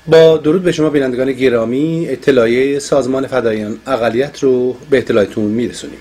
با درود به شما بینندگان گرامی، اطلاعیه سازمان فداییان اقلیت رو به اطلاعتون میرسونیم.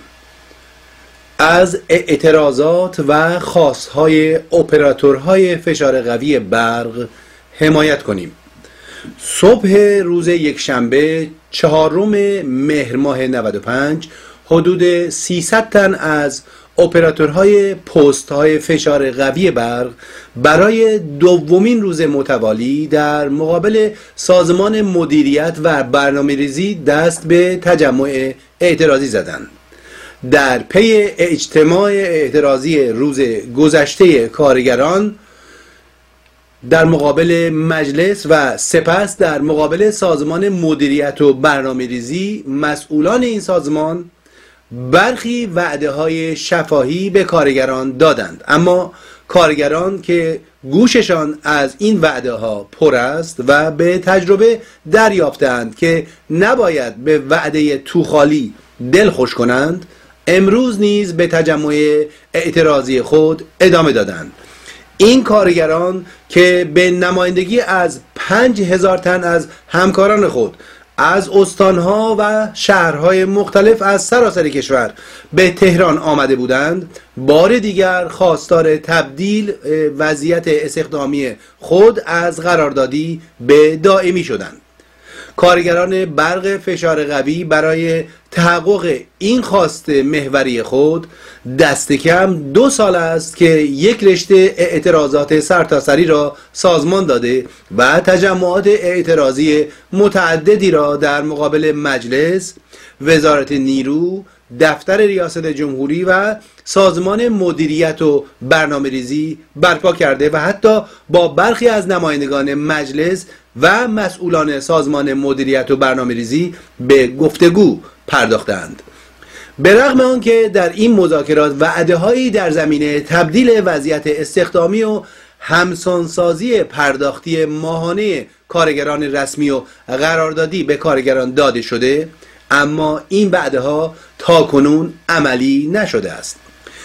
از اعتراضات و خواستهای اپراتورهای فشار قوی برق حمایت کنیم. صبح روز یکشنبه 4 مهر ماه 95 حدود 300 تن از اپراتورهای پست‌های فشار قوی برق برای دومین روز متوالی در مقابل سازمان مدیریت و برنامه‌ریزی دست به تجمع اعتراضی زدند. در پی اجتماع اعتراضی روز گذشته کارگران در مقابل مجلس و سپس در مقابل سازمان مدیریت و برنامه‌ریزی، مسئولان این سازمان برخی وعده‌های شفاهی به کارگران دادند، اما کارگران که گوششان از این وعده‌ها پر است و به تجربه دریافتند که نباید به وعده توخالی دل خوش کنند، امروز نیز به تجمع اعتراضی خود ادامه دادند. این کارگران که به نمایندگی از 5000 تن از همکاران خود از استانها و شهرهای مختلف از سراسر کشور به تهران آمده بودند، بار دیگر خواستار تبدیل وضعیت استخدامی خود از قراردادی به دائمی شدند. کارگران برق فشار قوی برای تحقق این خواست محوری خود دست کم 2 سال است که یک رشته اعتراضات سرتاسری را سازمان داده و تجمعات اعتراضی متعددی را در مقابل مجلس، وزارت نیرو، دفتر ریاست جمهوری و سازمان مدیریت و برنامه‌ریزی برپا کرده و حتی با برخی از نمایندگان مجلس و مسئولان سازمان مدیریت و برنامه‌ریزی به گفتگو پرداختند. به رغم آنکه در این مذاکرات وعده‌هایی در زمینه تبدیل وضعیت استخدامی و همسانسازی پرداختی ماهانه کارگران رسمی و قراردادی به کارگران داده شده، اما این وعده‌ها تاکنون عملی نشده است.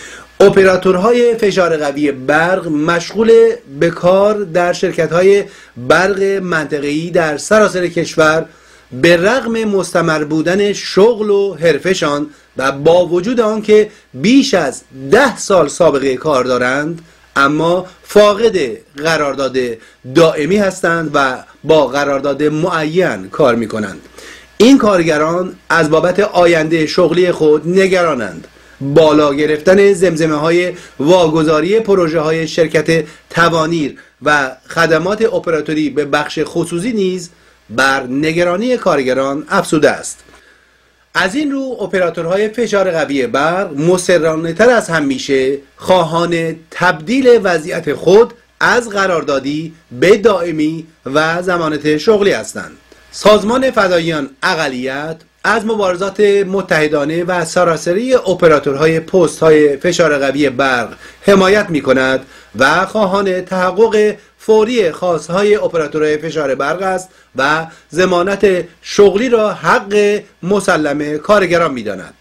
اپراتورهای فشار قوی برق مشغول به کار در شرکت‌های برق منطقه‌ای در سراسر کشور به رغم مستمر بودن شغل و حرفشان و با وجود آنکه بیش از 10 سال سابقه کار دارند، اما فاقد قرارداد دائمی هستند و با قرارداد معین کار می کنند. این کارگران از بابت آینده شغلی خود نگرانند. بالا گرفتن زمزمه های واگذاری پروژه های شرکت توانیر و خدمات اپراتوری به بخش خصوصی نیز بر نگرانی کارگران افزوده است. از این رو اپراتورهای فشار قوی برق مصرانه تر از همیشه خواهان تبدیل وضعیت خود از قراردادی به دائمی و ضمانت شغلی هستند. سازمان فداییان اقلیت از مبارزات متحدانه و سراسری اپراتورهای پست‌های فشار قوی برق حمایت می‌کند و خواهان تحقق فوری خواست‌های اپراتورهای فشار برق است و ضمانت شغلی را حق مسلم کارگران می‌داند.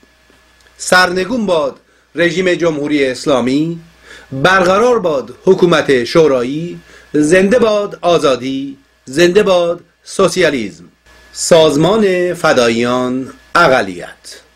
سرنگون باد رژیم جمهوری اسلامی، برقرار باد حکومت شورایی، زنده باد آزادی، زنده باد سوسیالیسم. سازمان فداییان اقلیت.